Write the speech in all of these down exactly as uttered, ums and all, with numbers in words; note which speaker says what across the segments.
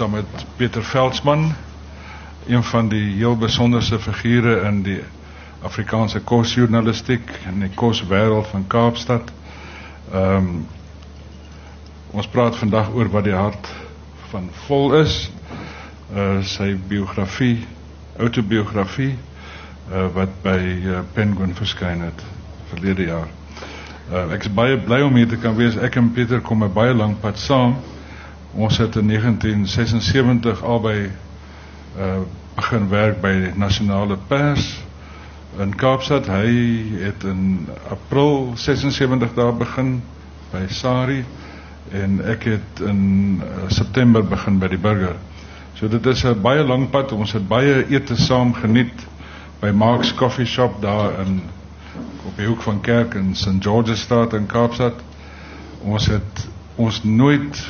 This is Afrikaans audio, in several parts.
Speaker 1: saam met Peter Veldsmann, een van die heel besonderse figure in die Afrikaanse kosjournalistiek en die koswêreld van Kaapstad. Um, ons praat vandag oor wat die hart van Vol is, uh, sy biografie, autobiografie, uh, wat by uh, Penguin verskyn het verlede jaar. Uh, ek is baie bly om hier te kan wees. Ek en Peter kom 'n baie lang pad saam. Ons het in negentien sesensewentig albei uh, begin werk by die Nasionale Pers in Kaapstad. Hy het in April sesensewentig daar begin by SARI en ek het in uh, September begin by die Burger. So dit is 'n baie lang pad. Ons het baie ete saam geniet by Mark's Coffee Shop daar in op die hoek van Kerk in Saint George's Straat in Kaapstad. Ons het ons nooit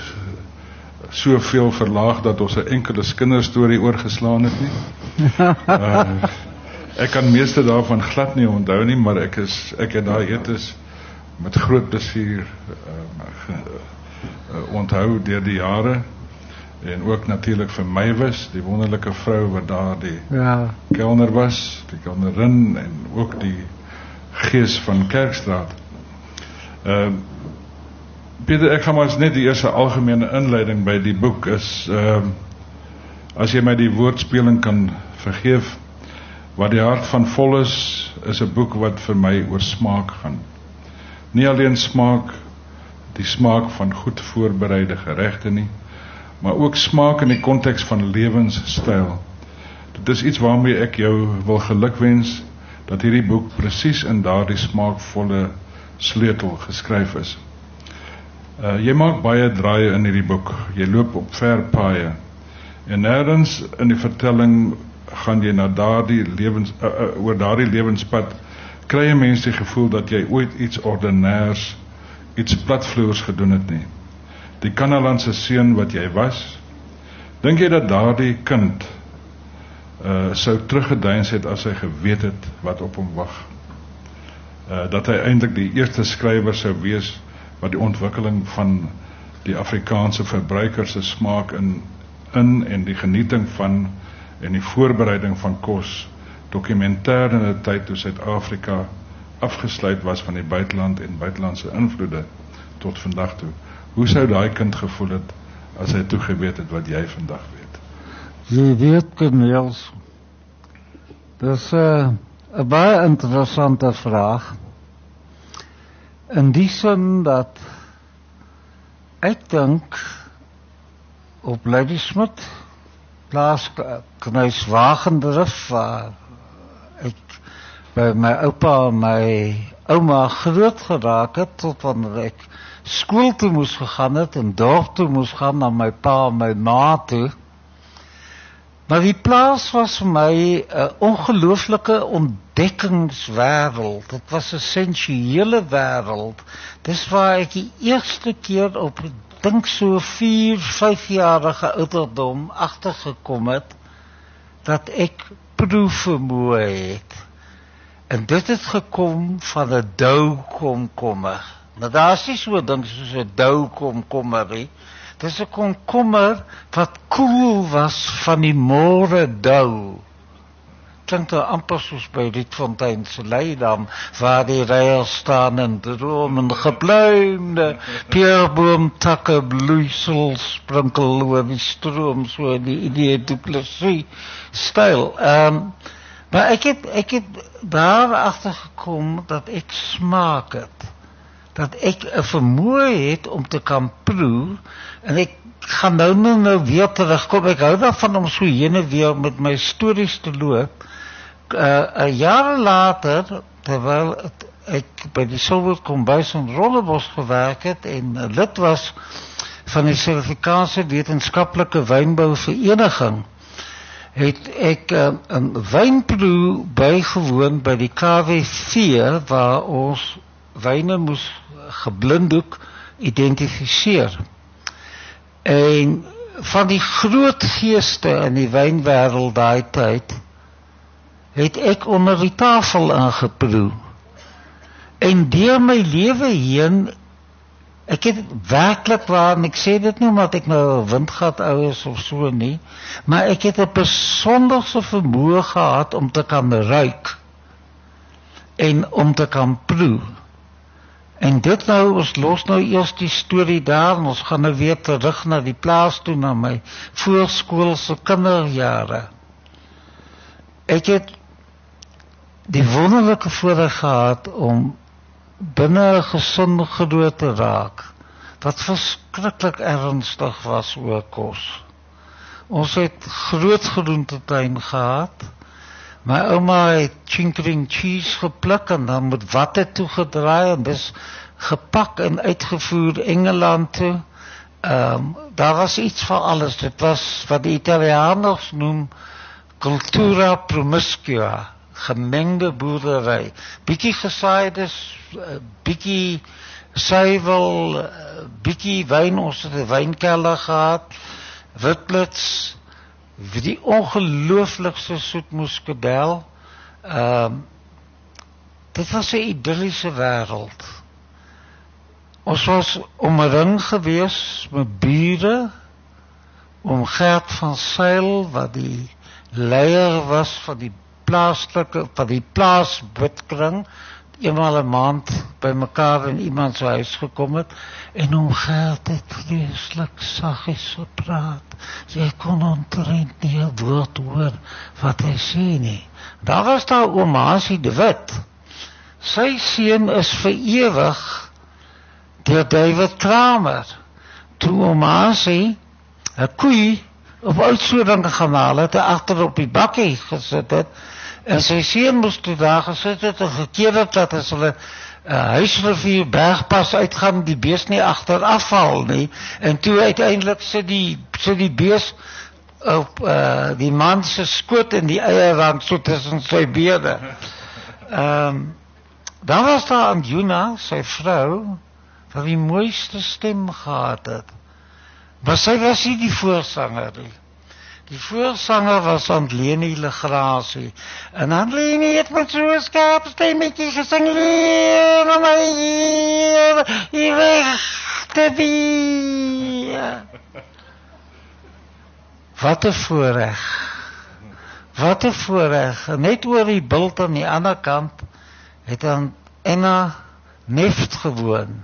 Speaker 1: soveel verlaag dat ons 'n enkele kinderstorie oorgeslaan het nie. uh, ek kan meeste daarvan glad nie onthou nie, maar ek is ek het daai etes met groot plesier uh, ge, uh, onthou deur die jare. En ook natuurlik vir Mywis, die wonderlike vrou wat daar die ja. kelner was, die kelnerin en ook die gees van Kerkstraat. Uh, Peter, ek gaan maar net die eerste algemene inleiding by die boek is, uh, as jy my die woordspeling kan vergeef, wat die hart van Vol is, is 'n boek wat vir my oor smaak gaan. Nie alleen smaak, die smaak van goed voorbereide geregte nie, maar ook smaak in die konteks van lewenstyl. Dit is iets waarmee ek jou wil gelukwens, dat hierdie boek presies in daardie smaakvolle sleutel geskryf is. Uh, jy maak baie draaie in hierdie boek, jy loop op ver paaie, en nêrens in die vertelling gaan jy na daardie lewens, uh, uh, oor daardie lewenspad, kry jy mens die gevoel dat jy ooit iets ordinairs, iets platvloers gedoen het nie. Die Kanalandse seun wat jy was, dink jy dat daardie kind uh, sou teruggedeins het as hy geweet het wat op hom wag? Uh, dat hy eintlik die eerste skrywer sou wees wat die ontwikkeling van die Afrikaanse verbruiker se smaak in, in en die genieting van en die voorbereiding van kos dokumentêr in 'n tyd toe Suid-Afrika afgesluit was van die buiteland en buitelandse invloede tot vandag toe. Hoe sou daai kind gevoel het as hy toe geweet het wat jy vandag weet?
Speaker 2: Jy weet, Corneels, dis 'n uh, 'n baie interessante vraag. In die sin dat ek dink op Ladysmith, plaas Knuis Wagendrif, waar ek by my oupa en my ouma groot geraak het, tot wanneer ek skool toe moes gegaan het, en dorp toe moes gaan, na my pa en my ma toe. Maar die plaas was vir my 'n ongelooflike ontdekkingswêreld. Dit was 'n sensuele wêreld. Dis waar ek die eerste keer op, dink so vier, vyfjarige ouderdom agtergekom het, dat ek proefvermoë het. En dit het gekom van 'n doukomkommer. Nou daar is nie so 'n ding soos 'n doukomkommer nie. Dis 'n komkommer wat koel was van die môre dou. Klink nou amper soos by Rietfontein se Leidam, waar die reiers staan en droom en gebluimde peerboomtakke bloeisels sprinkel oor die stroom, so in die idee du Plessis styl. Um, maar ek het, ek het daar agtergekom dat ek smaak het. Dat ek 'n vermoë het om te kan proe, en ek gaan nou nou, nou weer terugkom. Ek hou daarvan om so heen en weer met my stories te loop. Uh, uh, jare later, terwyl het, ek by die Silwood Kombuis in Rondebosch gewerk het en uh, lid was van die Suid-Afrikaanse Wetenskaplike Wynbouvereniging, het ek uh, 'n wynproe bygewoon by die K W V, waar ons wyne moes geblinddoek identifiseer. En van die groot geeste in die wynwêreld daai tyd, het ek onder die tafel aangeproe. En deur my lewe heen ek het werklik waar, en ek sê dit nie omdat ek nou 'n windgat ou is of so nie, maar ek het 'n besonderse vermoë gehad om te kan ruik en om te kan proe. En dit nou, ons los nou eers die storie daar, en ons gaan nou weer terug na die plaas toe, na my voorskoolse kinderjare. Ek het die wonderlike voorreg gehad om binne 'n gesin groot te raak, wat verskriklik ernstig was oor kos. Ons het groot groentetuin gehad. My ouma het chinkering cheese gepluk en dan met watte toegedraai en dis gepak en uitgevoer Engeland toe. Um, daar was iets van alles. Dit was wat die Italianers noem cultura promiscua, gemengde boerdery. Bietjie gesaides, bietjie suiwel, bietjie wyn, ons het 'n wynkelder gehad, witblits, die ongelooflikste soetmoeskadel. Um, dit was 'n idilliese wêreld. Ons was omring gewees met bure, om Gert van Sail, wat die leier was van die plaaslike, van die plaasbidkring, eenmaal 'n maand by mekaar in iemand se huis gekom het, en om Gert het vreeslik saggies gepraat. Jy kon omtrent nie 'n woord hoor wat hy sê nie. Daar was daar oom Hasie de Wit. Sy seun is vir ewig deur David Kramer. Toe oom Hasie 'n koei op Oudtshoorn gehaal het, agter op die bakkie gesit het, en sy seun moes toe daar gesit het en gekeer het dat as hulle uh, Huisrivier Bergpas uitgaan, die bees nie agteraf val nie, en toe uiteindelik sit die, sit die bees op uh, die man se skoot in die eierrand so tussen sy bene. Um, dan was daar Anjuna, sy vrou, wat die mooiste stem gehad het. Maar sy was nie die voorsanger nie. Die voorsanger was Antleni Legrasie. En Antleni het met so'n skerp stemmetjie gesing, leer my hier, hier weg te wees. Wat 'n voorreg. Wat 'n voorreg. Net oor die bult aan die ander kant het dan Enna Neft gewoon.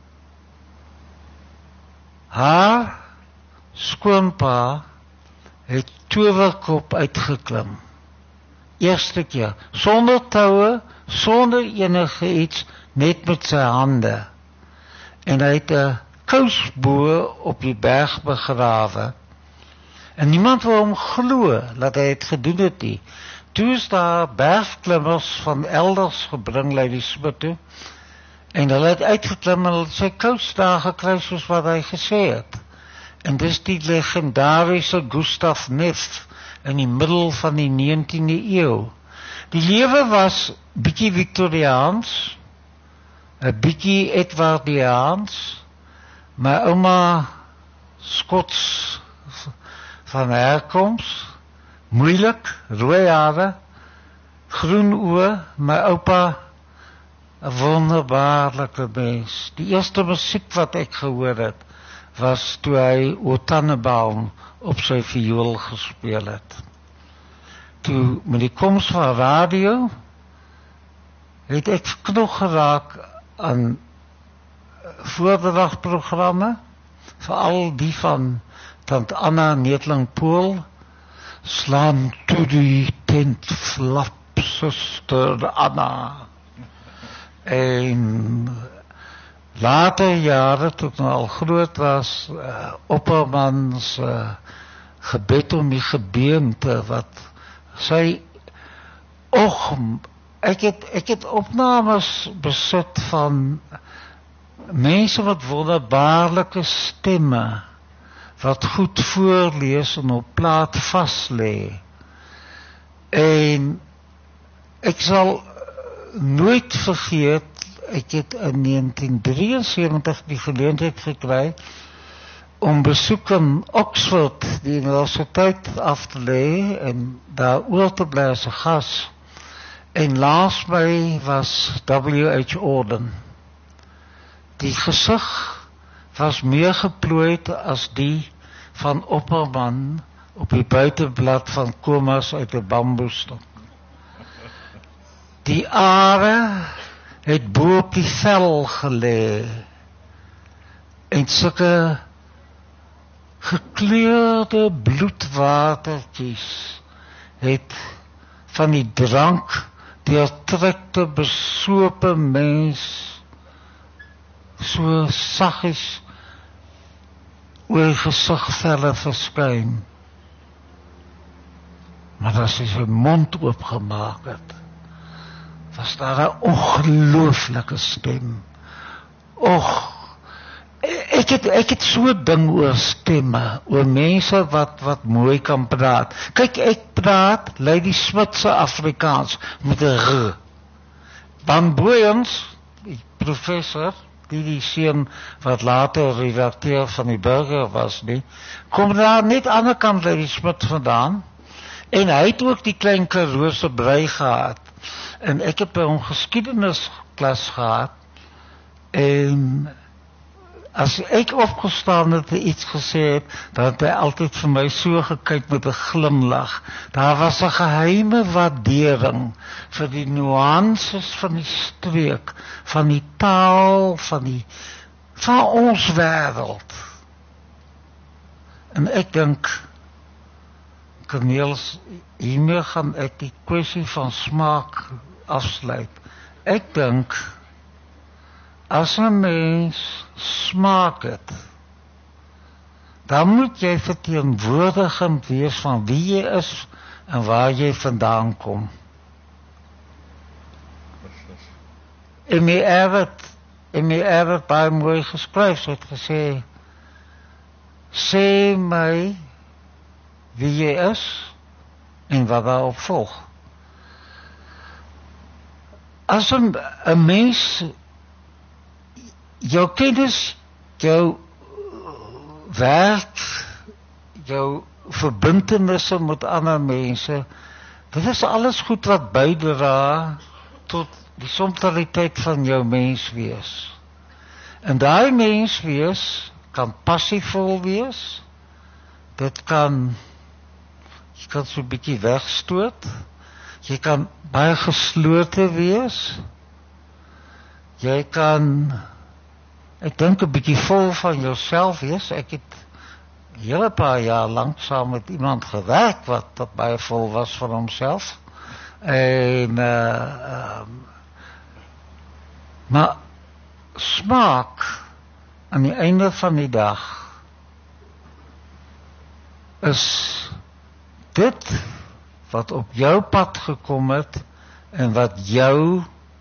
Speaker 2: Haar skoonpa het Towerkop uitgeklim. Eerste keer, sonder toue, sonder enige iets, net met sy hande. En hy het 'n kousbo op die berg begrawe. En niemand wou hom glo dat hy het gedoen het nie. Toe is daar bergklimmers van elders gebring lei die smid toe. En hulle het uitgeklim en hulle het sy kous daar gekry soos wat hy gesê het. En dis die legendariese Gustav Neff in die middel van die negentiende eeu. Die lewe was bietjie Victoriaans, 'n bietjie Edwardiaans. My ouma Skots van herkoms, moeilik, rooi hare, groen oë, my oupa 'n wonderbaarlike mens. Die eerste musiek wat ek gehoor het, was toe hy O Tannenbaum op sy viool gespeel het. Toe met die koms van radio, het ek verknoeg geraak aan voordragprogramme, veral die van Tant Anna Neetling-Pool, slaan toe die tent flap, suster Anna. En later jare, toe ek nou al groot was, uh, Oppermans uh, gebed om die gebeente, wat sy, och, ek het, ek het opnames besit van mense wat wonderbaarlike stemme, wat goed voorlees en op plaat vastlê. En ek sal nooit vergeet, ek het in negentien drieënsewentig die geleentheid gekry om besoek in Oxford, die universiteit af te lê en daar oor te bly as 'n gas. En laas my was W H Auden. Die gesig was meer geplooid as die van Opperman op die buitenblad van Komas uit 'n bamboestok. Die are het bo op die vel gelê en sulke gekleurde bloedwatertjies het van die drank deurtrekte besope mens so saggies oor die gesigvelle verskyn. Maar as hy sy mond oopgemaak het, was daar 'n ongelooflike stem. Och, ek het, ek het so 'n ding oor stemme, oor mense wat, wat mooi kan praat. Kyk, ek praat, Lady Smith Afrikaans, met 'n r. Van Booyens, die professor, die die seun wat later redakteur van die Burger was, nie, kom daar net aan die ander kant Lady Smith vandaan, en hy het ook die klein Karoose brei gehad, en ek het by hom geskiedenisklas gehad, en as ek opgestaan het en iets gesê het, dan het hy altyd vir my so gekyk met 'n glimlag. Daar was 'n geheime waardering vir die nuances van die streek, van die taal, van die van ons wêreld. En ek dink, Cornelis, hiermee gaan ek die kwessie van smaak afsluit. Ek dink, as 'n mens smaak het, dan moet jy verteenwoordigend wees van wie jy is en waar jy vandaan kom. En my Everett, en my Everett baie mooi geskryf, sy het gesê, sê my wie jy is en wat daarop volg. As 'n 'n mens jou kennis, jou werk, jou verbintenisse met ander mense, dit is alles goed wat bydra tot die somtaliteit van jou menswees. En daai menswees kan passievol wees, dit kan, jy kan so 'n bietjie wegstoot, jy kan baie geslote wees, jy kan, ek dink 'n bietjie vol van jouself wees. Ek het 'n hele paar jaar lank saam met iemand gewerk wat, wat baie vol was van homself. En uh, um, maar smaak aan die einde van die dag is dit wat op jou pad gekom het en wat jou,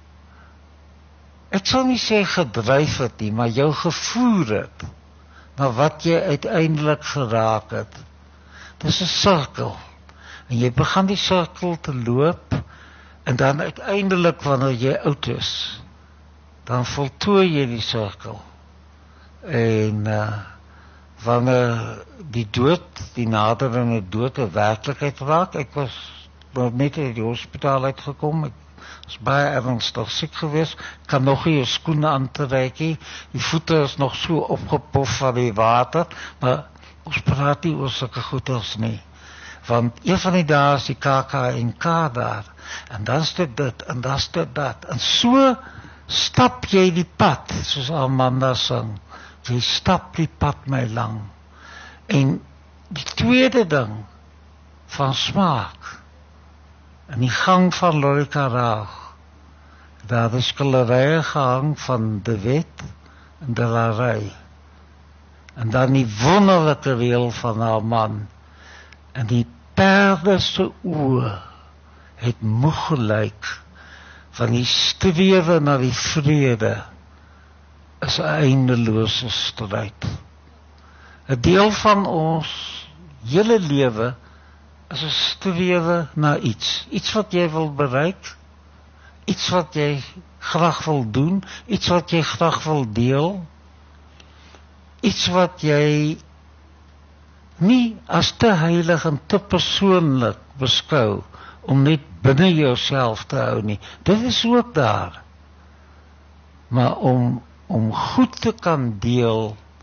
Speaker 2: ek sal nie sê gedryf het nie, maar jou gevoer het na wat jy uiteindelik geraak het. Dis 'n sirkel. En jy begin die sirkel te loop, en dan uiteindelik wanneer jy oud is, dan voltooi jy die sirkel. En uh, wanneer die dood, die naderende dood 'n werklikheid raak, ek was net uit die hospitaal uitgekom, ek is baie ernstig siek geweest, kan nog nie jou skoene aantrek nie, die voete is nog so opgepof van die water, maar ons praat nie oor sulke goeders nie, want een van die dae is die K K N K daar, en dan is dit dit, en dan is dit dat, en so stap jy die pad, soos Amanda sing, jy stap die pad my lang, en die tweede ding, van smaak, in die gang van Lorika Raag, daar is skilderye gehang van De Wet en De La Rey, en dan die wonderlike wiel van haar man, en die perde se oë het moeg gelyk, van die strewe na die vrede, is 'n eindelose stryd. 'n Deel van ons hele lewe is 'n strewe na iets, iets wat jy wil bereik, iets wat jy graag wil doen, iets wat jy graag wil deel, iets wat jy nie as te heilig en te persoonlik beskou, om net binne jouself te hou nie, dit is ook daar, maar om, om goed te kan deel,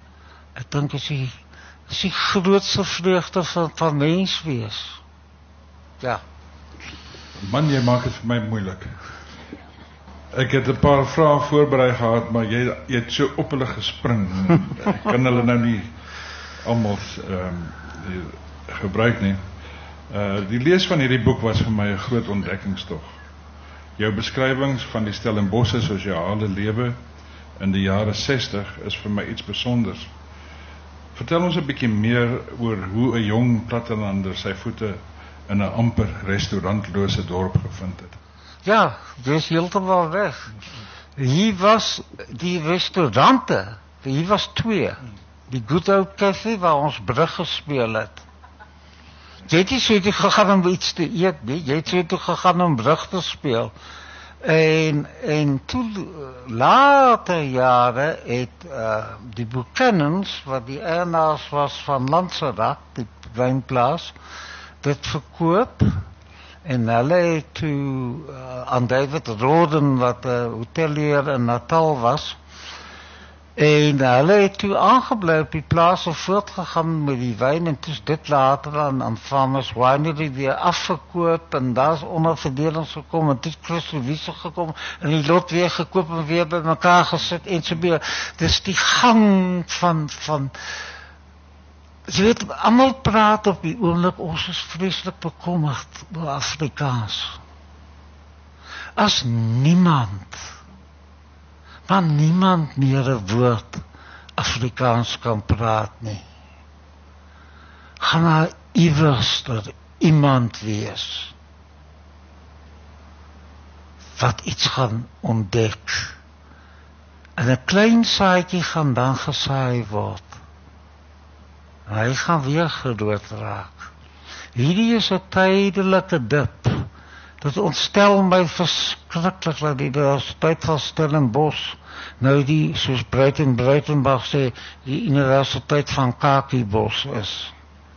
Speaker 2: Ek dink is die, is die grootste vreugde van, van mens wees. Ja.
Speaker 1: Man, jy maak het vir my moeilik. Ek het 'n paar vrae voorberei gehad, maar jy, jy het so op hulle gespring. Ek kan hulle nou nie almal um, gebruik nie. Uh, die lees van hierdie boek was vir my 'n groot ontdekkingstog. Jou beskrywings van die Stellenbosse sosiale lewe in die jare sestig is vir my iets besonders. Vertel ons 'n bietjie meer oor hoe 'n jong plattelander sy voete in 'n amper restaurantlose dorp gevind het.
Speaker 2: Ja, dis heeltemal weg. Hier was die restaurante, hier was twee. Die Good Hope Cafe waar ons brug gespeel het. Jy het nie so toe gegaan om iets te eet nie, jy het so toe gegaan om brug te speel. En, en toe later jare het uh, die Buchanans, wat die eienaars was van Lanserat, die wijnplaas, dit verkoop. En hulle het toe uh, aan David Roden, wat 'n uh, hotelier in Natal was, en hulle het toe aangebly op die plaas en voortgegaan met die wyn, en toe is dit later aan, aan Farmers Winery weer afgekoop, en daar is onderverdelings gekom, en toe is Chris Louise gekom, en die lot weer gekoop en weer by mekaar gesit, en so meer. Dis die gang van, van jy weet, almal praat op die oomblik, ons is vreeslik bekommerd oor Afrikaans. As niemand, maar niemand meer 'n woord Afrikaans kan praat nie, gaan daar iewers er iemand wees wat iets gaan ontdek. En 'n klein saadjie gaan dan gesaai word. Hy gaan weer gedood raak. Hierdie is 'n tydelike dip. Dit ontstel my verskriklik dat die Universiteit van Stellenbosch nou die, soos Breiten Breitenbach sê, die Universiteit van Kakiebos is.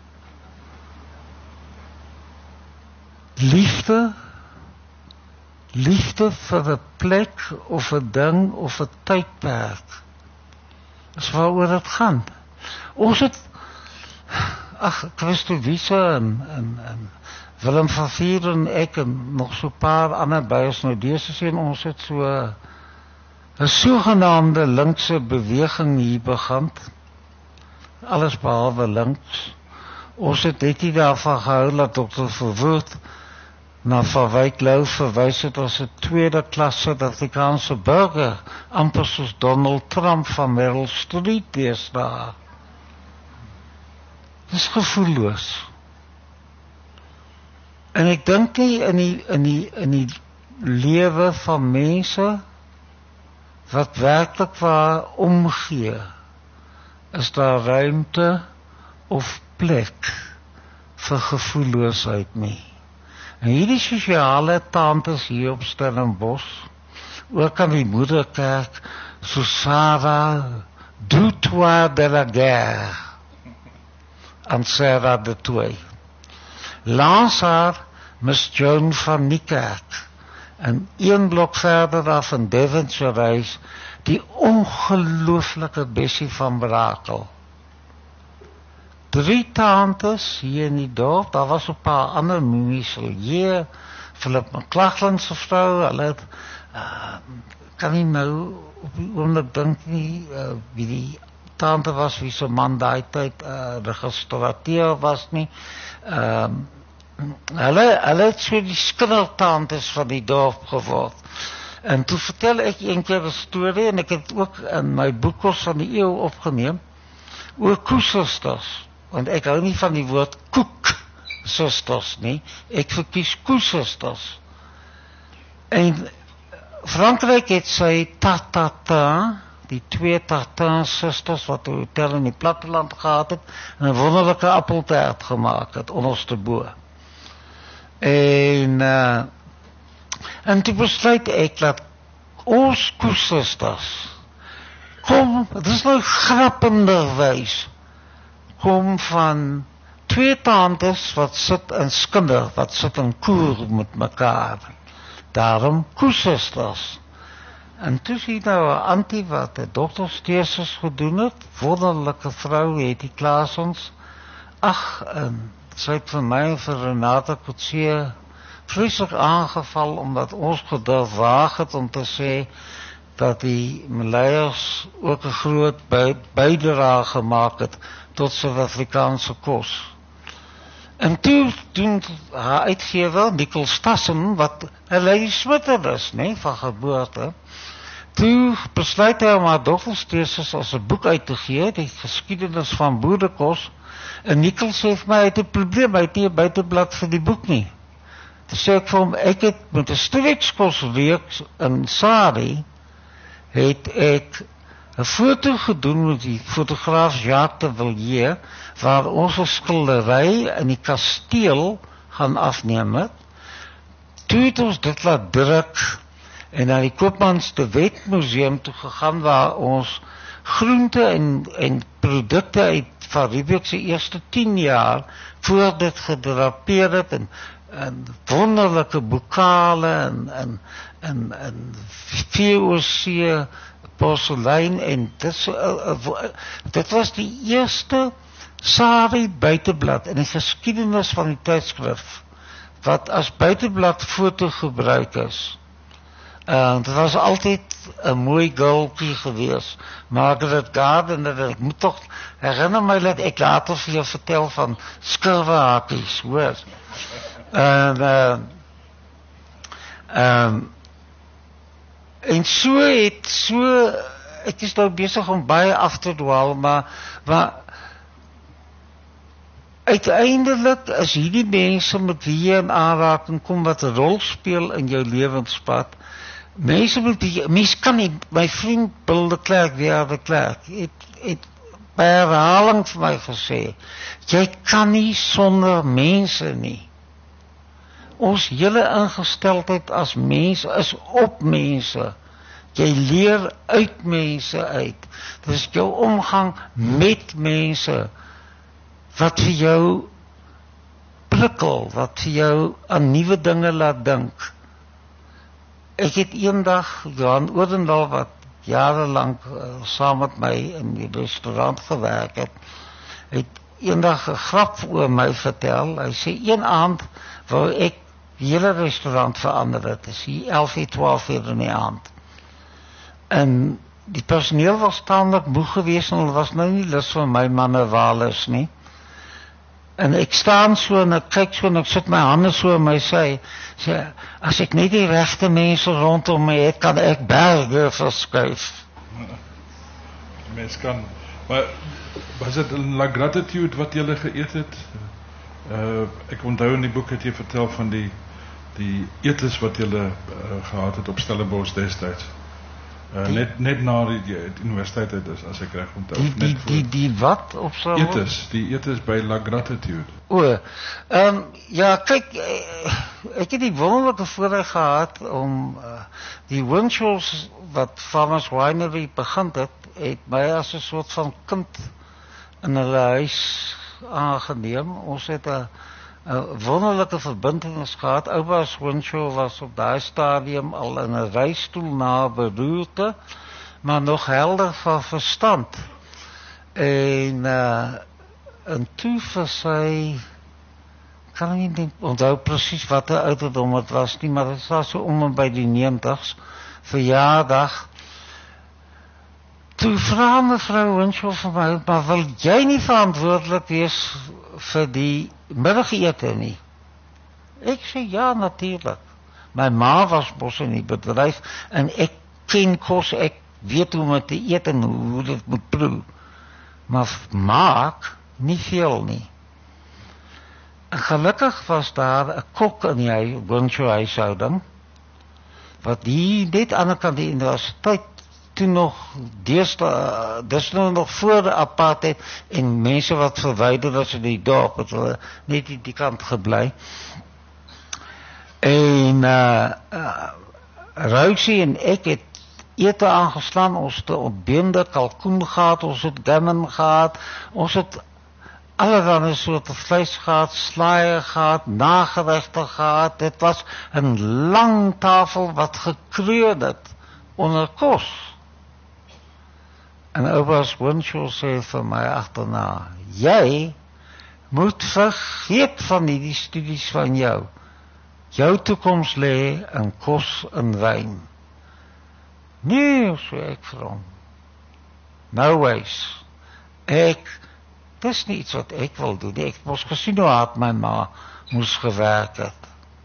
Speaker 2: Liefde, liefde vir 'n plek of 'n ding of 'n tydperk, is waaroor dit gaan. Ons het Ach, Christo Wiese en, en, en Willem van Vier en ek en nog so 'n paar ander by ons nou dese sien, ons het so 'n sogenaamde linkse beweging hier begin. Alles behalwe links. Ons het net nie daarvan gehou dat dokter Verwoerd na Van Wyk Lou verwys het as 'n tweede klas Suid-Afrikaanse burger, amper soos Donald Trump van Meryl Streep deesdae. Dis gevoelloos. En ek dink nie in die in die in die lewe van mense wat werklik waar omgee, is daar ruimte of plek vir gevoelloosheid nie. En hierdie sosiale tantes hier op Stellenbosch, ook aan die moederkerk, so Sarah Dutoit de la Guerre, aan Sarah de Toey. Langs haar Miss Joan van Niekerk, en een blok verder af in Devonshire reis, die ongelooflike Bessie van Brakel. Drie tantes hier in die dorp, daar was 'n paar ander mumies, hier, Philip McLachlan se vrou, hulle het, uh, kan nie nou op die oomblik dink nie, uh, wie die tante was, wie se man daai tyd uh, registrateur was nie. Uh, hulle, hulle het so die skindertantes van die dorp geword. En toe vertel ek een keer 'n storie, en ek het ook in my boekels van die eeu opgeneem, oor koesusters. Want ek hou nie van die woord koeksusters nie, ek verkies koesusters. En Frankryk het sy tatata, die twee Tartin-susters wat 'n hotel in die platteland gehad het, en 'n wonderlike appeltaart gemaak het, onderste bo. En, uh, en toe besluit ek dat ons koesusters, kom, het is nou grappenderwys, kom van twee tantes wat sit in skinder, wat sit in koer met mekaar. Daarom koesusters. En toe sien nou 'n antie wat 'n doktersteesus gedoen het, wonderlike vrou, het die Klaasens. Ag, en sy het vir my en vir Renate Kotse vreeslik aangeval, omdat ons gedurf waag het om te sê dat die Maleiers ook 'n groot by, bydrae gemaak het tot Suid-Afrikaanse kos. En toe doen haar uitgewer, Nicol Stassen, wat 'n Lady Smitter is, nee, van geboorte, toe besluit hy om haar doktersteesus as 'n boek uit te gee, die geskiedenis van boerekos, en Nicol sê vir my, hy het 'n probleem, hy het nie 'n buiteblad vir die boek nie. Toe sê ek vir hom, ek het met 'n streekskosreeks in Sari, het ek 'n foto gedoen met die fotograaf Jacques de Villiers, waar ons 'n skildery in die kasteel gaan afneem het. Toe het ons dit laat druk en na die Koopmans de Wet Museum toe gegaan, waar ons groente en, en produkte uit van Riebeeck se eerste tien jaar voor dit gedrapeer het, en, en wonderlike bokale en, en, en, en V O C porselein, en dit, uh, uh, dit was die eerste Sari buiteblad in die geskiedenis van die tydskrif wat as buiteblad foto gebruik is. Uh, dit was altyd 'n mooi girlpie gewees, Margaret Gardner. Ek moet toch herinner my dat ek later vir jou vertel van skurwehakies, hoor. En uh, um, En so het, so, ek is nou besig om baie af te dwaal, maar, maar uiteindelik is hierdie mense met wie jy in aanraking kom, wat 'n rol speel in jou lewenspad. Mense met wie, mens kan nie, my vriend Bill de Klerk, Weer de Klerk, het, het by herhaling vir my gesê, jy kan nie sonder mense nie. Ons hele ingesteldheid as mens is op mense. Jy leer uit mense uit. Dit is jou omgang met mense wat vir jou prikkel, wat vir jou aan nuwe dinge laat dink. Ek het eendag Johan Odendaal, wat jarelang uh, saam met my in die restaurant gewerk het, het eendag 'n grap oor my vertel. Hy sê een aand wou ek die hele restaurant verander het. Dit is hier elf, twaalf uur in die aand. En die personeel was taamlik moeg geweest en hulle was nou nie lus vir my manewales nie. En ek staan so en ek kyk so en ek sit my hande so in my sy, sê, as ek net die regte mense rondom my het, kan ek berge verskuif.
Speaker 1: Mens kan, maar was dit La Gratitude wat julle geëet het? Uh, ek onthou in die boek het jy vertel van die die etes wat julle uh, gehad het op Stellenbosch destyds. Uh, net net na die, die, die universiteit het is, as ek reg onthou.
Speaker 2: Die die, die die wat op so
Speaker 1: etes, die etes by La Gratitude.
Speaker 2: O, ehm um, ja, kyk, ek het die wonderlike voorreg gehad om uh, die Winshaws wat Farmers Winery begin het, het my as 'n soort van kind in hulle huis aangeneem. Ons het 'n 'n wonderlike verbintenis gehad. Oupa's Winshaw was op daai stadium al in 'n reistoel na beroerte, maar nog helder van verstand. En uh, en toe vir sy, kan ek nie denk, onthou presies wat 'n ouderdom het was nie, maar dit was so om en by die negentig verjaardag. Toe vra mevrou Winshaw vir my, maar wil jy nie verantwoordelik wees vir die middagete nie? Ek sê ja, natuurlijk. My ma was mos in die bedryf en ek ken kos, ek weet hoe om het te eet en hoe dit moet proe. Maar maak nie veel nie. En gelukkig was daar 'n kok in die Winshaw huishouding, wat die net aan die kant die universiteit toe nog, deesdae, dis nou nog voor de apartheid, en mense wat verwyder is in die dorp, het hulle net die, die kant gebly. En uh, uh, Ruisie en ek het ete aangeslaan, ons het ontbeende kalkoen gehad, ons het gammon gehad, ons het allerlei soorte vleis gehad, slaaië gehad, nageregte gehad. Dit was 'n lang tafel wat gekreun het onder kos. En oupa's Winshaw sê vir my agterna, jy moet vergeet van die studies van jou. Jou toekoms lê in kos en wyn. Nee, so ek vir hom. No ways. Ek, dis nie iets wat ek wil doen. Ek moes gesien hoe hard my ma moes gewerk het.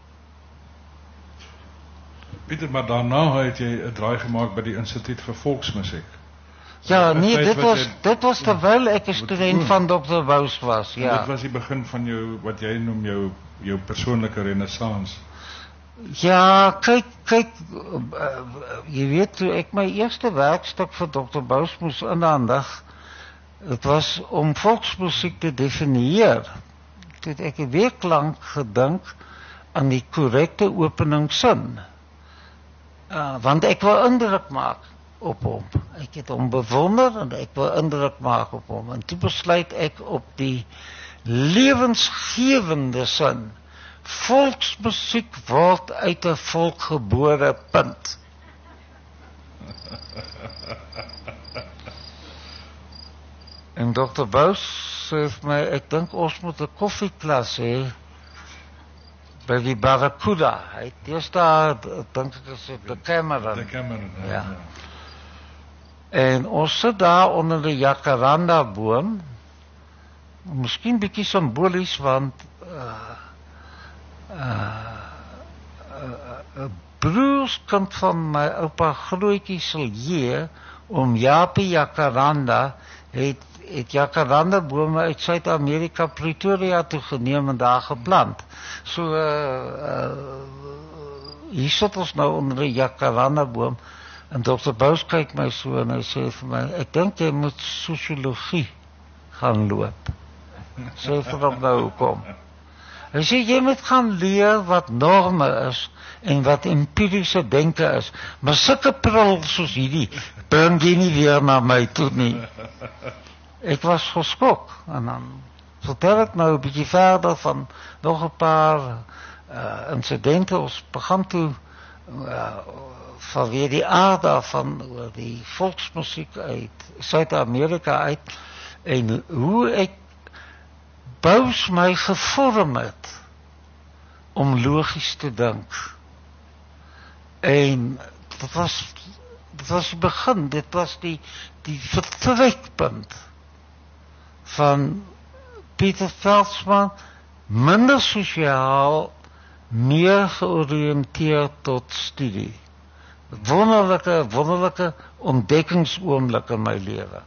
Speaker 1: Pieter, maar daarna het jy 'n draai gemaak by die Instituut vir Volksmusiek.
Speaker 2: Ja, nee, dit was, dit was terwyl ek 'n student van dokter Bous was, ja.
Speaker 1: Dit was die begin van jou, wat jy noem jou, jou persoonlike renessans.
Speaker 2: Ja, kyk, kyk, uh, jy weet, toe ek my eerste werkstuk vir dokter Bous moes inhandig, het was om volksmusiek te definieer. Toe het ek 'n week lank gedink aan die korrekte openingssin. Uh, want ek wil indruk maak op hom. Ek het hom bewonder en ek wil indruk maak op hom. En toe besluit ek op die lewensgewende sin. Volksmusiek word uit 'n volk gebore, punt. En dokter Bous sê vir my, ek dink ons moet 'n koffieklas hê by die Barracuda. Hy het eers daar, dink ek is dit, de Cameron.
Speaker 1: De Cameron, ja.
Speaker 2: Ja. En ons sit daar onder die jacaranda boom, miskien bietjie simbolies, want uh, uh, uh, uh, broerskind van my oupa Grootjie Silje, om Japie Jacaranda, het, het jacaranda bome uit Suid-Amerika Pretoria toe geneem en daar geplant. So, uh, uh, hier sit ons nou onder die jacaranda boom, en dokter Bous kyk my so en hy sê vir my, ek dink jy moet sosiologie gaan loop. Sê vir hom nou hoekom. Hy sê jy moet gaan leer wat norme is en wat empiriese denke is. Maar sulke prul soos hierdie bring jy nie weer na my toe nie. Ek was geskok en dan vertel ek nou 'n bietjie verder van nog 'n paar uh, insidente. Ons begin toe uh, vanweer die aard van die volksmusiek uit Suid-Amerika uit en hoe ek Bous my gevorm het om logies te dink. En dit was dit was die begin, dit was die die vertrekpunt van Pieter Veldsmann, minder sosiaal, meer georiënteerd tot studie. Wonderlike, wonderlike ontdekkingsoomblik in my lewe.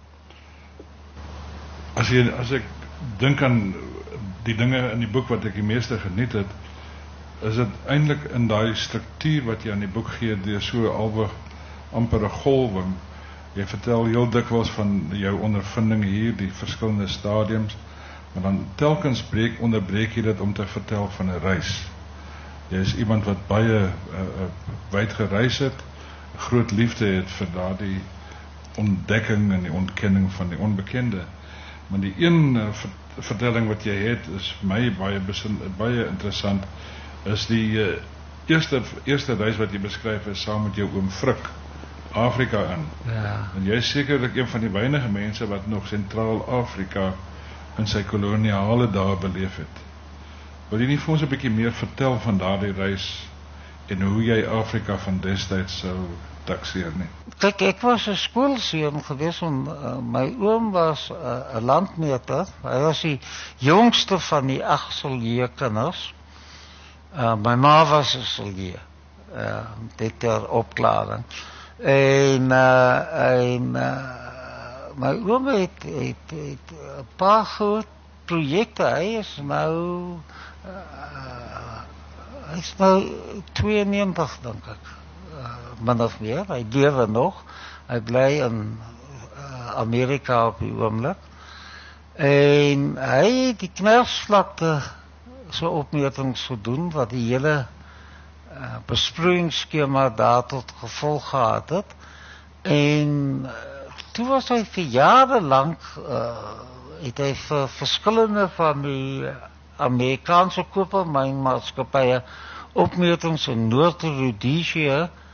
Speaker 1: As jy, as ek dink aan die dinge in die boek wat ek die meeste geniet het, is dit eintlik in daai struktuur wat jy aan die boek gee, deur so alwe amper 'n golwing. Jy vertel heel dikwels van jou ondervinding hier, die verskillende stadiums, maar dan telkens breek, onderbreek jy dit om te vertel van 'n reis. Jy is iemand wat baie uh, uh, wyd gereis het, groot liefde het vir daardie ontdekking en die ontkenning van die onbekende. Maar die een uh, vertelling wat jy het, is my baie, baie interessant, is die uh, eerste, eerste reis wat jy beskryf is saam met jou oom Frik, Afrika in.
Speaker 2: Ja.
Speaker 1: En jy is sekerlik een van die weinige mense wat nog Sentraal-Afrika in sy koloniale dae beleef het. Wil jy nie vir ons 'n bietjie meer vertel van daardie reis en hoe jy Afrika van destyds sou takseer nie?
Speaker 2: Kijk, ek was 'n skoolseun gewees, en uh, my oom was 'n uh, landmeter. Hy was die jongste van die agt Silje kinders. Uh, my ma was 'n Silje, uh, dit ter opklaring. En, uh, en uh, my oom het, het, het 'n paar groot projekte. Hy is nou uh, hy is nou tweeënnegentig, dink ek, uh, min of meer. Hy lewe nog. Hy bly in uh, Amerika op die oomblik. En hy het die Knersvlakte so opmetings gedoen wat die hele uh, besproeiingsskema daar tot gevolg gehad het. En uh, toe was hy vir jare lank uh, het hy vir verskillende van die Amerikaanse kopermynmaatskappye opmetings in Noord-Rhodesië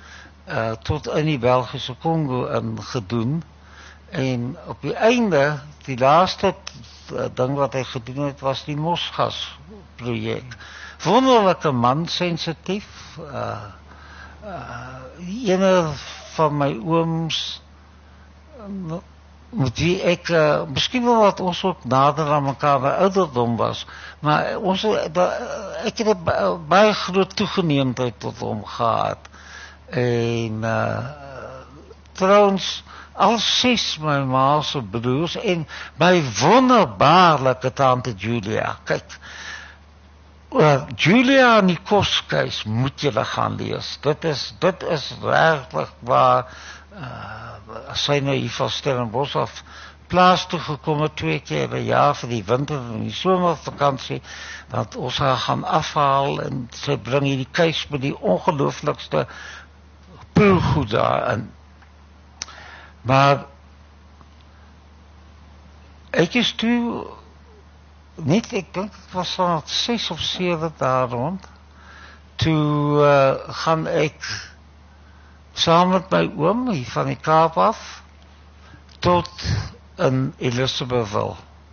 Speaker 2: uh, tot in die Belgische Congo ingedoen. En op die einde, die laaste uh, ding wat hy gedoen het, was die Mosgas projek. Wonderlike man, sensitief. Uh, uh, ene van my ooms, uh, met wie ek, uh, miskien wel wat ons ook nader aan mekaar by ouderdom was, maar ons, uh, ek het een baie groot toegeneemdheid tot hom gehad. En uh, trouwens, al ses my maase broers en my wonderbaarlike tante Julia. Kyk, uh, Julia en die Koskuis moet julle gaan lees. Dit is, dit is regtig waar uh, sy nou hier van Stellenbosch af plaas toe gekom het twee keer per jaar vir die winter en die somervakansie, dat ons haar gaan afhaal en sy bring hier die kuis met die ongelooflikste proegoed daarin. Maar ek is toe, net ek dink het was van ses of sewe daar rond, toe uh, gaan ek saam met my oom hier van die Kaap af tot in Elizabethville.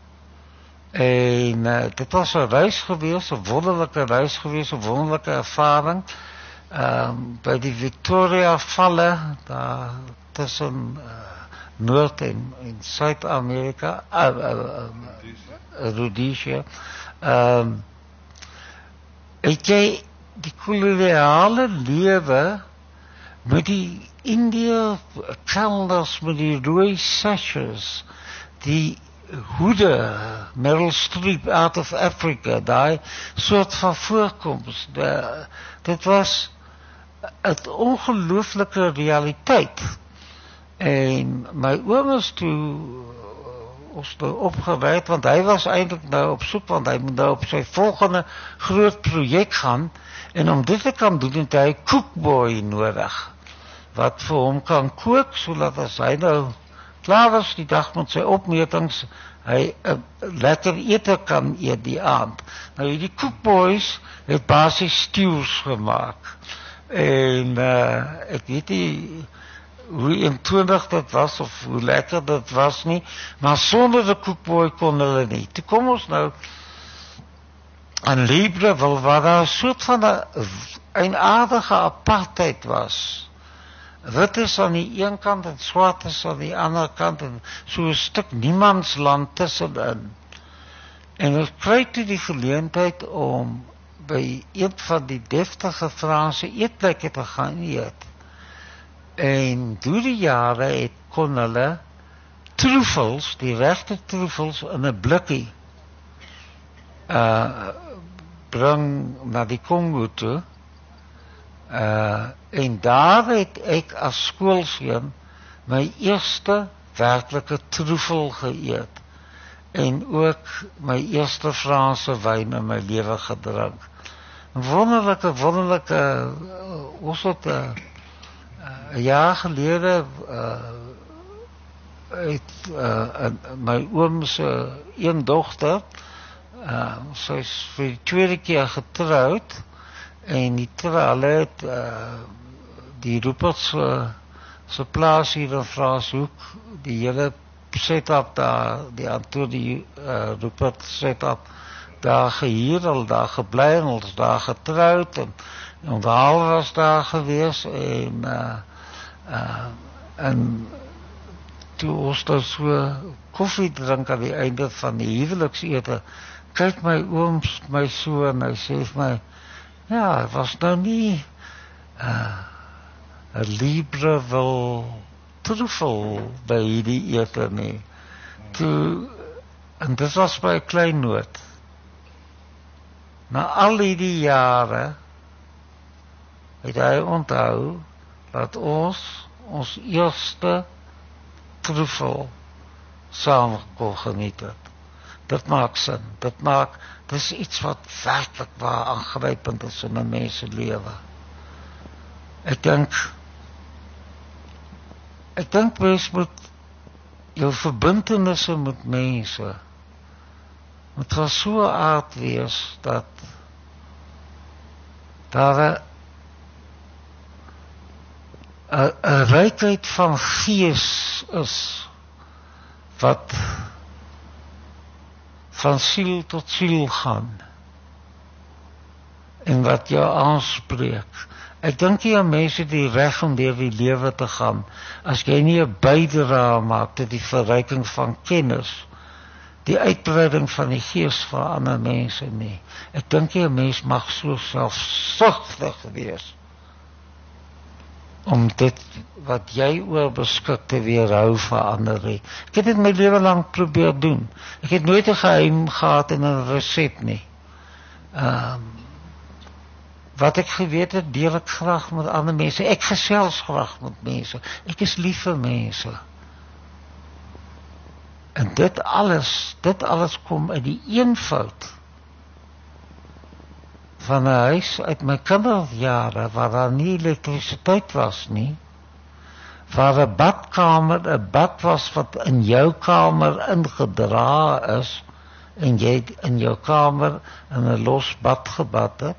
Speaker 2: En uh, dit was een reis geweest, een wonderlijke reis geweest, een wonderlijke ervaring. Um, by die Victoria Valle, daar tussen uh, Noord- en, en Suid-Amerika, uh, uh, uh, Rhodesia, um, het jy die koloniale lewe met die Indië kelders, met die rooi sashes, die hoede, Meryl Streep out of Africa, die soort van voorkomst, de, dit was het ongelooflike realiteit. En my oom is toe ons nou opgeweid, want hy was eintlik nou op soek, want hy moet nou op sy volgende groot projek gaan, en om dit te kan doen, het hy koekboy nodig, wat vir hom kan kook, sodat as hy nou klaar was die dag met sy opmetings, hy uh, lekker ete kan eet die aand. Nou die koekboys het basis stews gemaakt. En uh, ek weet nie hoe eentonig dit was of hoe lekker dit was nie, maar sonder die koekboy kon hulle nie. Toe kom ons nou aan Libreville, waar daar een soort van een eienaardige apartheid was. Wit is aan die een kant en swart is aan die ander kant en so 'n stuk niemandsland tussenin. En ons kry toe die geleentheid om by een van die deftige Franse eetplekke te gaan eet. En deur die jare het kon hulle truffels, die regte truffels in 'n blikkie uh, bring na die Congo toe. Uh, en daar het ek as skoolseun my eerste werklike troefel geëet en ook my eerste Franse wyn in my lewe gedrink. Wonderlike, wonderlike, uh, ons het uh, een jaar gelede uh, het uh, my oomse een dochter, uh, sy is vir die tweede keer getrouwd, en die hulle het uh, die Ruperts uh, se plaas hier in Franshoek, die hele setup daar, die Antonie uh, Rupert setup daar gehuur, al daar gebly en ons daar getrouwd en ons haal was daar gewees en uh, uh, en toe ons daar so koffie drink aan die einde van die huweliksete, kyk my ooms my so en hy sê vir my, ja, het was nou nie uh, een Libreville truffel by hierdie ete nie. Toe, en dit was by 'n klein noot. Na al die jare het hy onthou dat ons ons eerste truffel saam kon geniet het. Dit maak sin, dit maak, dit is iets wat werklik waar aangrypend is in 'n mens se lewe. Ek dink, ek dink mens moet jou verbintenisse met mense, moet van so 'n aard wees, dat daar 'n 'n rykheid van gees is wat van siel tot siel gaan en wat jou aanspreek. Ek dink jy mense die reg om deur die lewe te gaan as jy nie 'n bydrae maak tot die verryking van kennis, die uitbreiding van die gees van ander mense nie. Ek dink jy 'n mens mag so selfsugtig wees om dit wat jy oor beskik te weerhou vir ander nie. Ek het dit my lewe lank probeer doen. Ek het nooit 'n geheim gehad en 'n resep nie. Ehm um, Wat ek geweet het, deel ek graag met ander mense. Ek gesels graag met mense. Ek is lief vir mense. En dit alles, dit alles kom uit die eenvoud van 'n huis uit my kinderjare waar daar nie elektrisiteit was nie. Waar 'n badkamer 'n bad was wat in jou kamer ingedra is en jy in jou kamer in 'n los bad gebad het.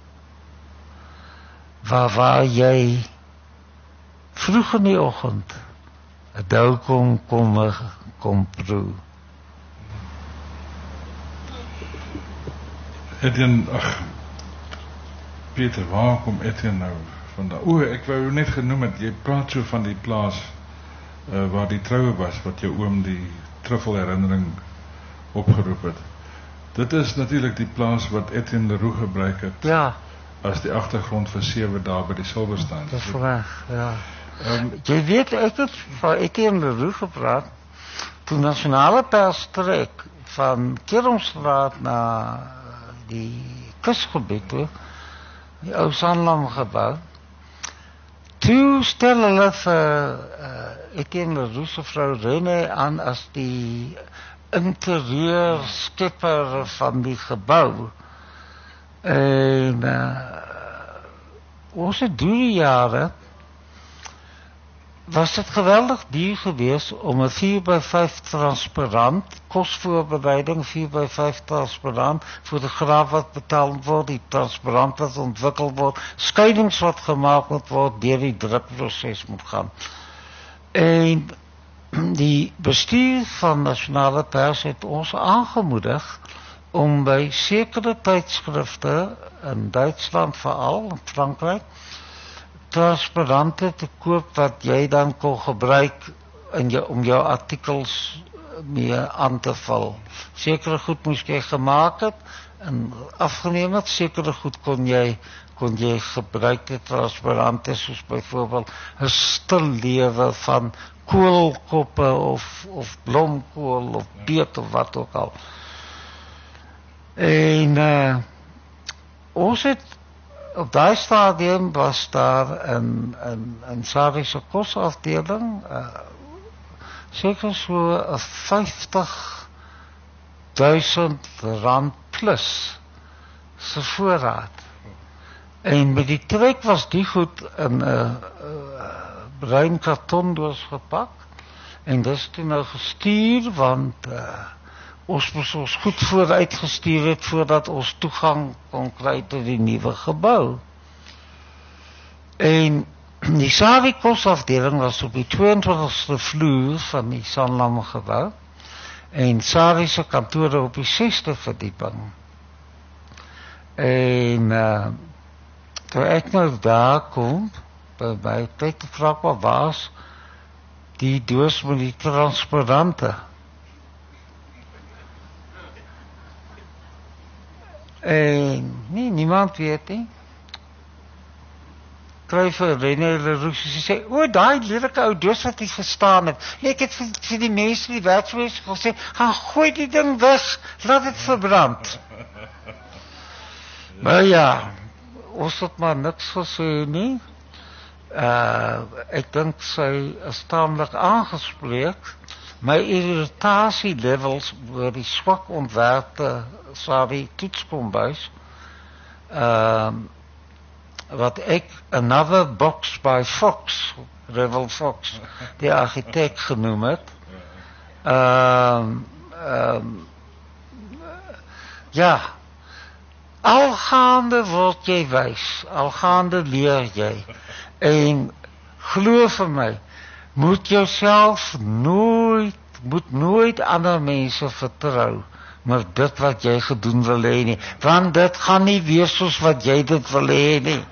Speaker 2: Waar, waar jy vroeg in die oggend 'n dou kom kom kom proe.
Speaker 1: Etienne, ag Pieter, waar kom Etienne nou vandaan? O, ek wou net genoem het, jy praat so van die plaas uh, waar die troue was, wat jou oom die truffelherinnering opgeroep het. Dit is natuurlik die plaas wat Etienne Leroux gebruik het.
Speaker 2: Ja.
Speaker 1: As die agtergrond vir sewe dae by die Silverstein.
Speaker 2: Dis reg, ja.
Speaker 1: Um,
Speaker 2: Jy weet, ek het van Etienne Leroux gepraat, toe nasionale pers trek van Kerumstraat na die kusgebied toe, die ou Sanlam gebou. Toe stel hulle vir uh, Etienne Leroux se vrou René aan as die interieur skepper van die gebou. En uh, ons het deur die jare was dit geweldig duur geweest om 'n vier by vyf transparant, kosvoorbereiding vier by vyf transparant, fotograaf wat betaal word, die transparant wat ontwikkel word, skeidings wat gemaak moet word, deur die drukproses moet gaan. En die bestuur van nasionale pers het ons aangemoedig om by sekere tydskrifte in Duitsland veral, in Frankryk, transparante te koop wat jy dan kon gebruik in jou, om jou artikels mee aan te vul. Sekere goed moes jy gemaak het en afgeneem het, sekere goed kon jy kon jy gebruik die transparante, soos byvoorbeeld 'n stil lewe van koolkoppe of, of blomkool of beet of wat ook al. En uh, ons het op daai stadium was daar in in in Sarie se kosafdeling uh, seker so 'n vyftig duisend rand plus se voorraad. En met die trek was die goed in 'n uh, uh, bruin kartondoos gepak en dis toe nou gestuur want uh, ons moes ons goed vooruit gestuur het voordat ons toegang kon kry tot die nuwe gebou. En die Sarie kosafdeling was op die twee en twintigste vloer van die Sanlam gebou en Sarie se kantore op die sesde verdieping. En uh, toe ek nou daar kom, by my tyd te vraag wat was die doos met die transparante. En nee, niemand weet nie. Kry vir René Leroux, sy sê, o, daai lelike ou doos wat jy verstaan het. Nee, ek het vir, vir die mense die werksmense gesê, gaan gooi die ding weg, laat dit verbrand. Maar ja, ons het maar niks gesê nie. Uh, ek dink sy is taamlik aangespreek. My irritasie levels oor die swak ontwerpte Sarie toetskombuis, uh, wat ek Another Box by Fox, Revel Fox, die architect genoem het. Uh, uh, ja, algaande word jy wys, algaande leer jy. En glo vir my, moet jouself nooit, moet nooit ander mense vertrou met dit wat jy gedoen wil hê nie, want dit gaan nie wees soos wat jy dit wil hê nie.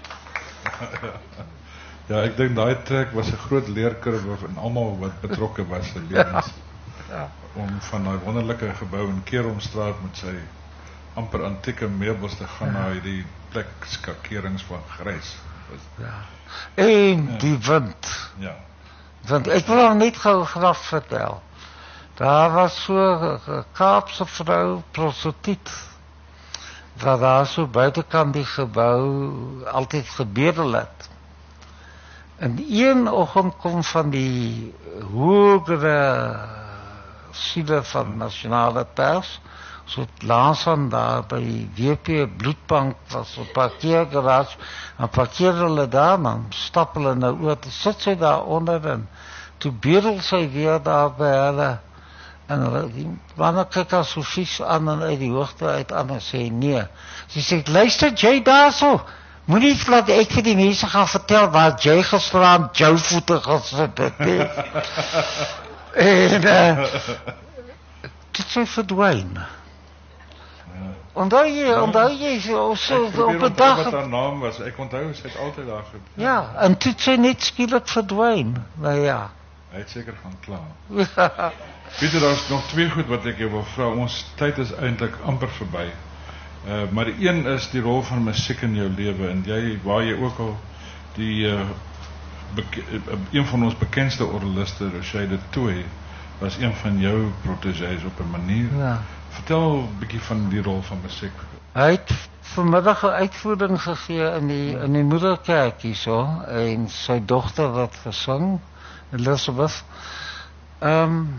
Speaker 1: Ja, ek dink daai trek was 'n groot leerkurwe vir almal wat betrokke was se lewens.
Speaker 2: Ja.
Speaker 1: Om van daai wonderlike gebou in Keromstraat met sy amper antieke meubels te gaan ja. na hierdie plek skakerings van grys.
Speaker 2: Ja. En die wind.
Speaker 1: Ja.
Speaker 2: Want ek wil nou net gou graag vertel. Daar was so 'n Kaapse vrou, prostituut, wat daar so buitekant die gebou altyd gebedel het. En een oggend kom van die hogere siele van nasionale pers, so laas aan daar by die W P bloedbank was 'n parkeergarage, en parkeer hulle daar, dan stap hulle nou oor, sit sy daar onder, en toe bedel sy weer daar by hulle, en hulle, die manne kyk haar so vies aan, en uit die hoogte uit aan, en sê nee. Sy sê, luister jy daar so, moenie laat ek vir die mense gaan vertel waar jy gisteraan jou voete gesit het, nee. En, uh, dit sy verdwyn. Onthou jy, onthou jy, so, so op 'n dag...
Speaker 1: wat haar naam was, ek onthou, sy het altyd daar gedoen.
Speaker 2: Ja, en toe sy net skielik verdwyn, nou ja.
Speaker 1: Hy het seker gaan kla. Pieter, daar is nog twee goed wat ek jou wil vra, ons tyd is eintlik amper verby. Uh, maar die een is die rol van musiek in jou lewe, en jy, waar jy ook al die, uh, beke, uh, een van ons bekendste orgeliste, Rochelle de Toey, was een van jou protegés op 'n manier.
Speaker 2: Ja.
Speaker 1: Vertel 'n bietjie van die rol van musiek.
Speaker 2: Hy het vanmiddag 'n uitvoering gegee in die, in die moederkerk hierso, en sy dogter wat gesing, Elizabeth. Um,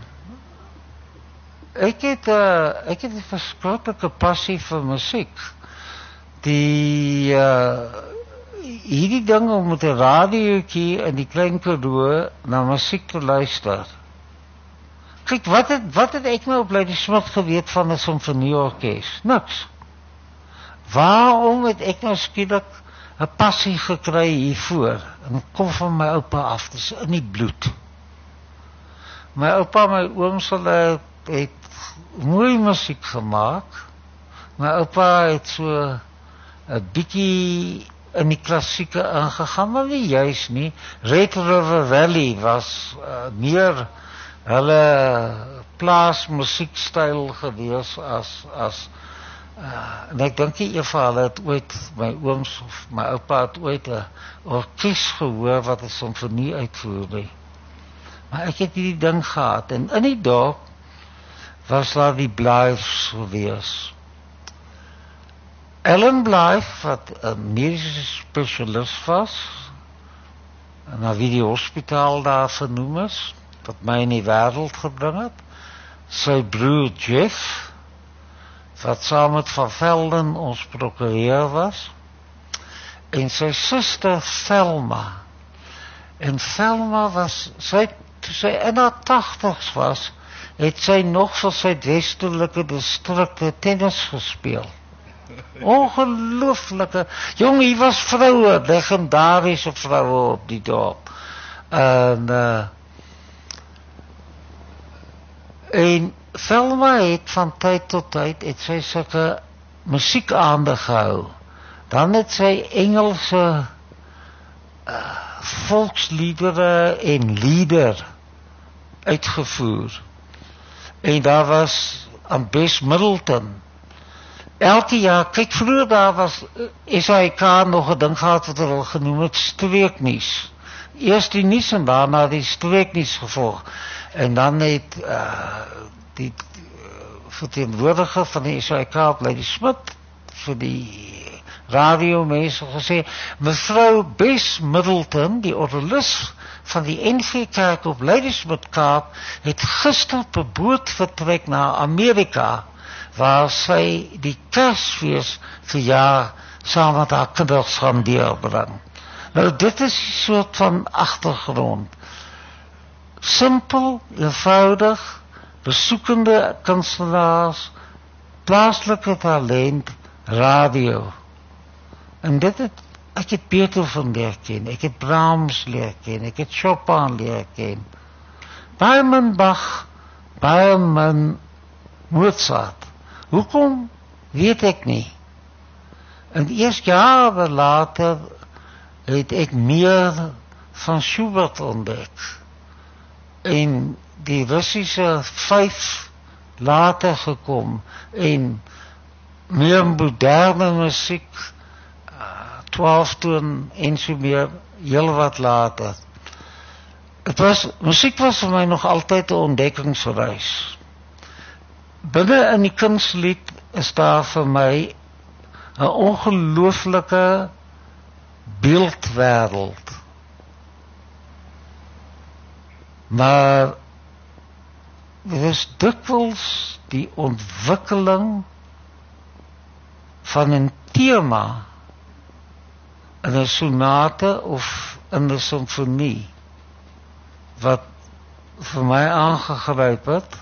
Speaker 2: Ek het, uh, ek het 'n verskriklike passie vir musiek. Die, uh, hierdie ding om met 'n radiootjie in die klein Karoo na musiek te luister. Kyk, wat het, wat het ek nou op Ladysmith geweet van 'n simfonieorkes? Niks. Waarom het ek nou skielik 'n passie gekry hiervoor? En het kom van my oupa af, dis in die bloed. My oupa, my ooms, hulle het mooi musiek gemaak. My oupa het so 'n bietjie in die klassieke ingegaan, maar nie juis nie. Red River Valley was uh, meer hulle plaas musiekstyl gewees as as uh, en ek dink nie een van hulle het ooit, my ooms of my oupa het ooit 'n orkes gehoor wat 'n simfonie uitvoer nie. Maar ek het hierdie ding gehad, en in die dorp was daar die Blythes gewees. Ellen Blythe, wat 'n medische specialist was, na wie die hospitaal daar vernoem is, wat my in die wêreld gebring het, sy broer Jeff, wat saam met Van Velden ons prokureur was, en sy suster Thelma. En Thelma was, sy, toe sy in haar tachtigs was, het sy nog vir sy westelike distrikte tennis gespeel. Ongelooflike, jong, hier was vroue, legendarische vroue op die dorp. En, uh, en Thelma het van tyd tot tyd, het sy sulke musiek aande gehou. Dan het sy Engelse uh, volksliedere en lieder uitgevoer. En daar was aan Bess Middleton. Elke jaar, kyk, vroeger daar was S A I K nog 'n ding gehad wat hulle genoem het streeknuus. Eers die nuus en daarna die streeknuus gevolg. En dan het uh, die uh, verteenwoordiger van die S A I K op Ladysmith vir die radio mense gesê, mevrou Bess Middleton, die orgelis van die N G Kerk op Ladysmith Kaap, het gister per boot vertrek na Amerika, waar sy die Kersfees verjaar saam met haar kinders gaan deurbring. Nou, dit is 'n soort van agtergrond. Simpel, eenvoudig, besoekende kunstenaars, plaaslike talent, radio. En dit het ek het Beethoven leer ken, ek het Brahms leer ken, ek het Chopin leer ken. Baie min Bach, baie min Mozart. Hoekom? Weet ek nie. En eers jare later het ek meer van Schubert ontdek. En die Russische vyf later gekom en meer moderne musiek, twaalf toon en so meer, heel wat later. Het was, musiek was vir my nog altyd 'n ontdekkingsreis. Binne in die kunstlied is daar vir my 'n ongelooflike beeldwêreld. Maar dit is dikwels die ontwikkeling van 'n tema in 'n sonate of in 'n simfonie wat vir my aangegryp het,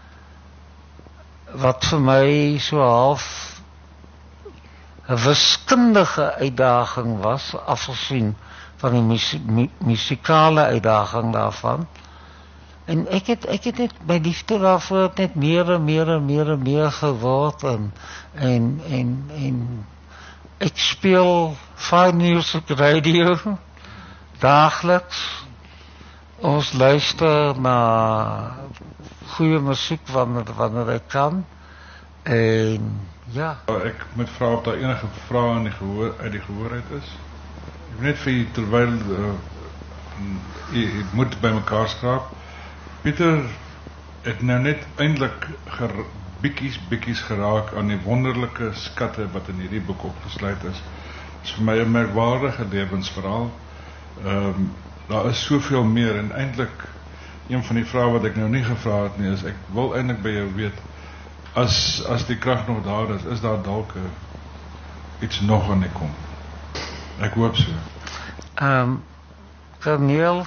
Speaker 2: wat vir my so half 'n wiskundige uitdaging was, afgesien van die musie- mu- musikale uitdaging daarvan. En ek het ek het net my liefde daarvoor het net meer en meer en meer en meer geword en en en en ek speel Fine Music Radio daagliks. Ons luister na goeie musiek wanneer wanneer ek kan. En ja,
Speaker 1: Ek moet vra of daar enige vrae in die gehoor uit die gehoor uit is. Ek wil net vir u terwyl uh, u, u moet by mekaar skraap. Pieter het nou net eintlik ger, bikkies bikkies geraak aan die wonderlike skatte wat in hierdie boek opgesluit is. Dit is vir my 'n merkwaardige lewensverhaal. Ehm um, daar is soveel meer en eintlik een van die vrae wat ek nou nie gevra het nie is ek wil eintlik by jou weet as as die krag nog daar is, is daar dalk iets nog aan die kom. Ek hoop so.
Speaker 2: ehm um, Corneel,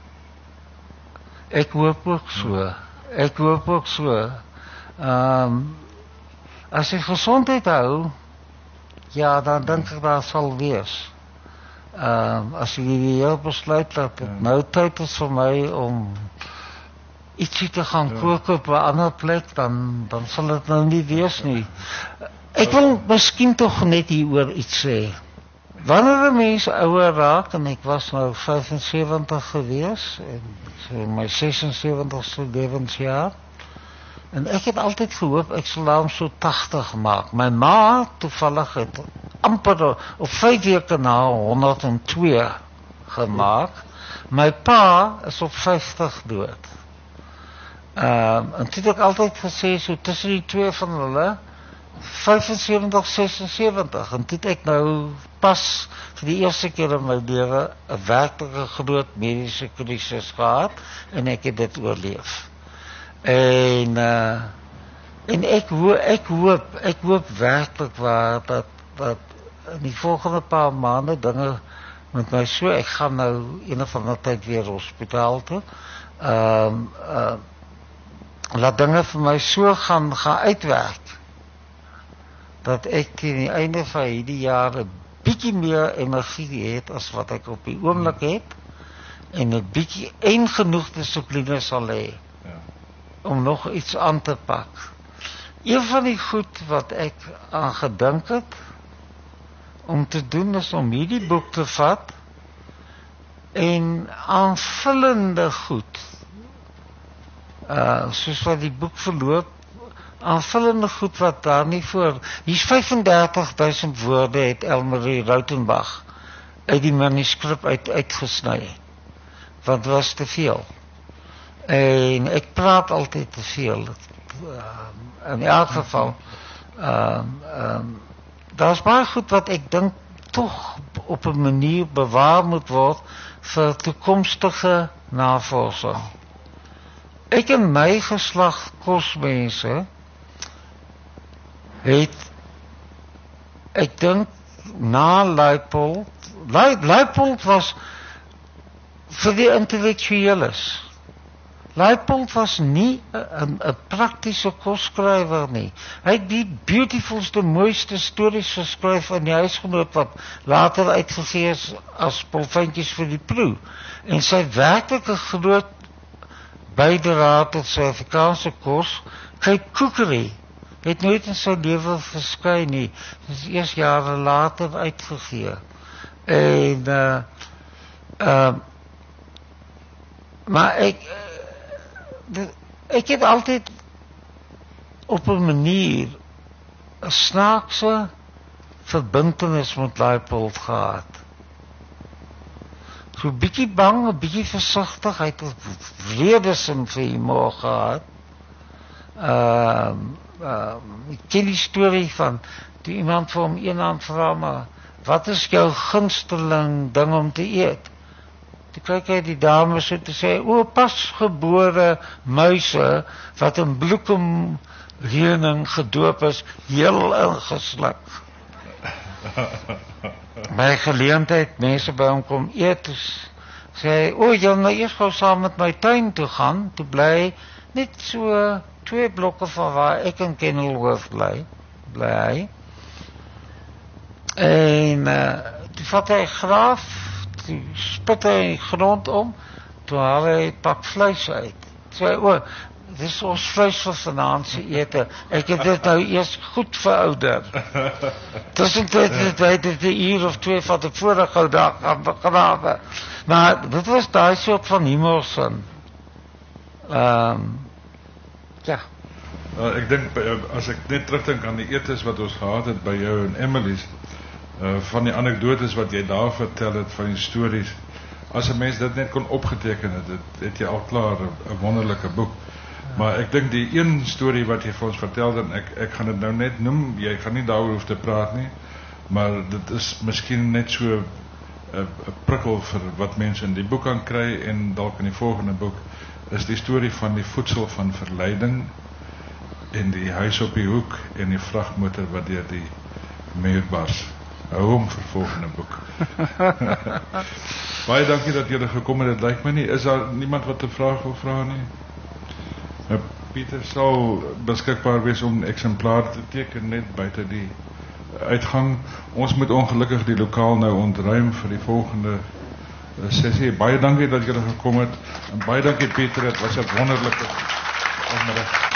Speaker 2: ek hoop ook so. Ek hoop ook so. Ehm um, as jy gesondheid hou, ja, dan dink ek daar sal wees. Ehm um, as jy die heel besluit dat het ja. nou tyd is vir my om ietsie te gaan ja. kook op 'n ander plek, dan dan sal dit nou nie wees nie. Ek wil miskien tog net hieroor iets sê. Wanneer 'n mens ouer raak, en ek was nou vyfensewentig gewees, en so my sesensewentigste lewensjaar, en ek het altyd gehoop ek sal hom so tagtig maak. My ma toevallig het amper op vyf weke na honderd en twee gemaak. My pa is op vyftig dood. Um, en toe het ek altyd gesê, so tussen die twee van hulle, vyfensewentig, sesensewentig, en toe het ek nou pas vir die eerste keer in my lewe 'n werklike groot mediese krisis gehad, en ek het dit oorleef. En uh, en ek hoop ek hoop ek hoop werklik waar dat dat in die volgende paar maande dinge met my so, ek gaan nou een of ander tyd weer hospitaal toe. Ehm um, uh, laat dinge vir my so gaan gaan uitwerk dat ek teen die einde van hierdie jaar 'n bietjie meer energie het as wat ek op die oomblik het, en 'n bietjie en genoeg dissipline sal hê ja. om nog iets aan te pak. Een van die goed wat ek aan gedink het om te doen is om hierdie boek te vat en aanvullende goed, uh, soos wat die boek verloop, aanvullende goed wat daar nie voor, hier's vyfendertig duisend woorde het Elmarie Rautenbach uit die manuskrip uit, uitgesny, want het was te veel. En ek praat altyd te veel, uh, in elk geval, uh, um, daar is baie goed wat ek dink toch op 'n manier bewaar moet word vir toekomstige navorsing. Ek en my geslag kosmense het, ek dink na Leipold, Le, Leipold was vir die intellektueles. Leipold was nie 'n 'n praktiese kosskrywer nie. Hy het die beautifulste, mooiste stories geskryf in die Huisgenoot wat later uitgegee is as Polfyntjies vir die Proe. En sy werklike groot bydrae tot Suid-Afrikaanse kos, Cape Cookery, het nooit in sy lewe verskyn nie. Dit is eers jare later uitgegee. En uh, uh, maar ek ek het altyd op 'n manier 'n snaakse verbintenis met Leipold gehad. So 'n bietjie bang, 'n bietjie versigtig, hy het 'n vredesin vir humor gehad. Ehm uh, uh, ek ken die storie van die iemand vir hom eendag vra, maar wat is jou gunsteling ding om te eet? Toe kyk hy die dame so te sê, o, pasgebore muise wat in bloekomreëning gedoop is, heel ingesluk. By geleentheid mense by hom kom eet, sê hy, o, jy wil nou eers gou saam met my tuin toe gaan, toe bly net so twee blokke van waar ek in Kenilworth bly, bly hy. En uh, toe vat hy graaf, toe spit hy grond om, toe haal hy pak vleis uit. Sê hy, o, dit is ons vleis vir vanaand se ete. Ek het dit nou eers goed verouder. Tussentyd het hy dit 'n uur of twee van die vorige dag aan begrawe. Maar dit was daai soort van humorsin. Ehm um, ja.
Speaker 1: Uh, ek dink as ek net terugdink aan die etes wat ons gehad het by jou en Emily's, uh, van die anekdotes wat jy daar vertel het van die stories, as 'n mens dit net kon opgeteken het, het, het jy al klaar 'n wonderlike boek. Maar ek dink die een storie wat jy vir ons vertel, en ek ek gaan dit nou net noem, jy gaan nie daaroor hoef te praat nie, maar dit is miskien net so 'n uh, prikkel vir wat mense in die boek kan kry, en dalk in die volgende boek is die storie van die voedsel van verleiding en die huis op die hoek en die vragmotor wat deur die muur bars. Hou hom vir volgende boek. Baie dankie dat julle gekom het. Dit lyk my nie, is daar niemand wat 'n vraag wil vra nie? Nou, Pieter sal beskikbaar wees om 'n eksemplaar te teken net buite die uitgang. Ons moet ongelukkig die lokaal nou ontruim vir die volgende sessie. Baie dankie dat julle gekom het, en baie dankie Pieter, dit was 'n wonderlike middag.